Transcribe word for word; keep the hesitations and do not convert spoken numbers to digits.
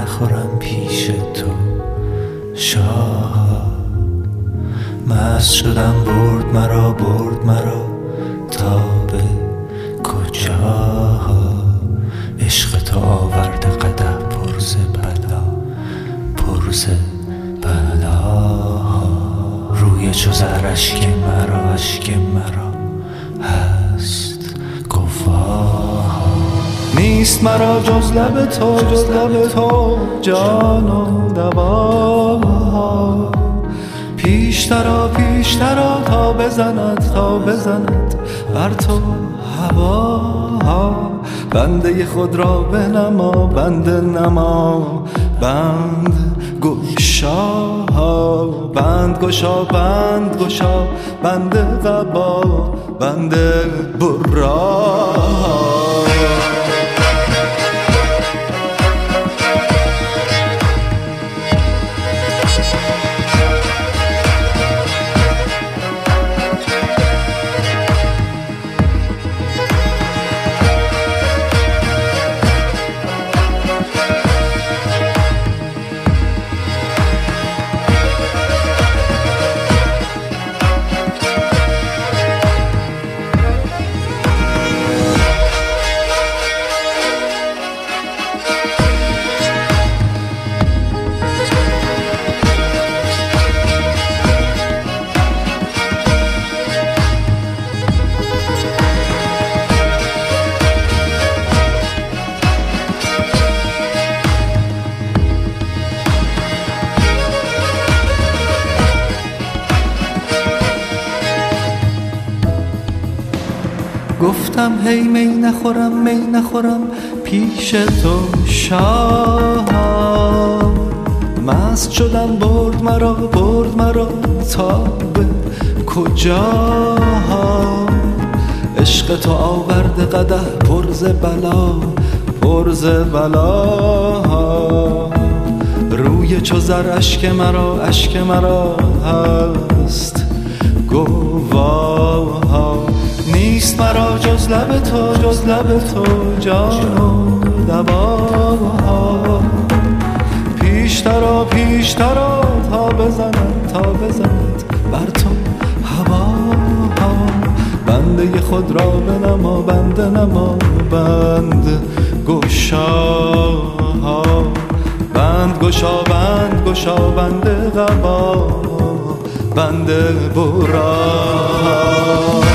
نخورم پیش تو شاه. مست شدم برد مرا برد مرا تا به کجا. عشق تو آورده قدح پر ز بلا پر ز بلا. روی چو زر اشک مرا اشک مرا هست گواه. نیست مرا جز لب تو جز لب تو جان و دوا. پیشترا پیشترا تا بزند تا بزند بر تو هوا. بنده خود را بنما بنده نما بند گشا. بند گشا بند گشا بنده قبا بنده برا. گفتم هی می نخورم می نخورم پیش تو شاه. مست شدم برد مرا برد مرا تا به کجا. عشق تو آورده قدح پر ز بلا پر ز بلا. روی چو زر اشک مرا اشک مرا هست گواه. نیست مرا جز لب تو جز لب تو جان و دوا. پیشترا پیشترا تا بزند تا بزند بر تو هوا. بنده خود را بنما بنده نما بند گشا. بند گشا بند گشا بنده قبا بنده برا.